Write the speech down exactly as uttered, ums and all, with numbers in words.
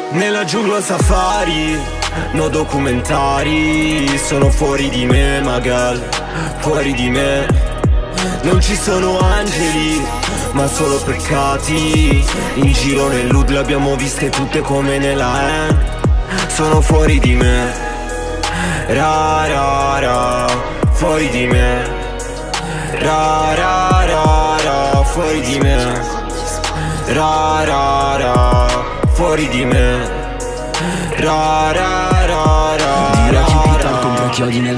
Nella giungla safari, no documentari. Sono fuori di me, Magal, fuori di me. Non ci sono angeli, ma solo peccati. In giro nell'U D le abbiamo viste tutte come nella N. Sono fuori di me, ra ra ra, fuori di me, ra ra ra ra, fuori di me, ra ra ra, fuori di me, ra ra ra ra. Direi che con chiodi nel